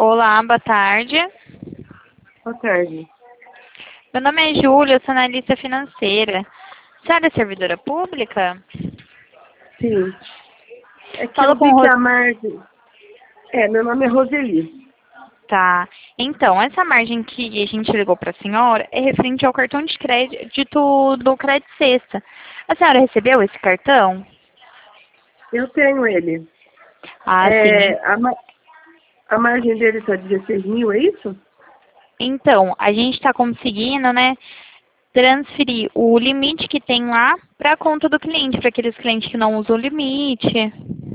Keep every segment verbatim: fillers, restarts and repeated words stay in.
Olá, boa tarde. Boa tarde. Meu nome é Júlia, eu sou analista financeira. A senhora é servidora pública? Sim. É que Falo eu com vi o que Ros... a Marge... É, meu nome é Roseli. Tá. Então, essa margem que a gente ligou para a senhora é referente ao cartão de crédito do Crédito Sexta. A senhora recebeu esse cartão? Eu tenho ele. Ah, sim. É, a, ma... a margem dele está dezesseis mil, é isso? Então, a gente está conseguindo, né, transferir o limite que tem lá para a conta do cliente, para aqueles clientes que não usam o limite.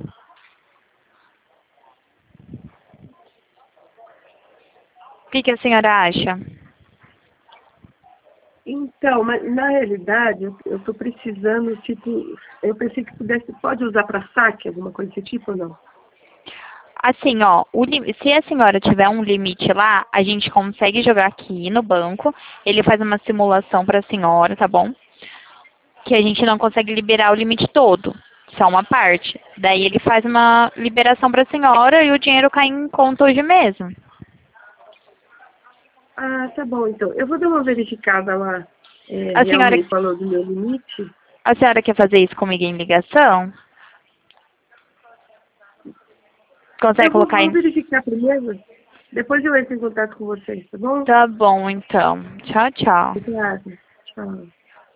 O que, que a senhora acha? Então, mas na realidade, eu estou precisando, tipo... Eu pensei que pudesse... Pode usar para saque, alguma coisa desse tipo ou não? Assim, ó, o lim- se a senhora tiver um limite lá, a gente consegue jogar aqui no banco. Ele faz uma simulação para a senhora, tá bom? Que a gente não consegue liberar o limite todo, só uma parte. Daí ele faz uma liberação para a senhora e o dinheiro cai em conta hoje mesmo. Ah, tá bom, então. Eu vou dar uma verificada lá, é, A senhora, realmente falou do meu limite. a senhora quer fazer isso comigo em ligação? Consegue Eu vou, colocar vou aí? verificar primeiro, depois eu entro em contato com vocês, tá bom? Tá bom, então. Tchau, tchau. Obrigada. Tchau.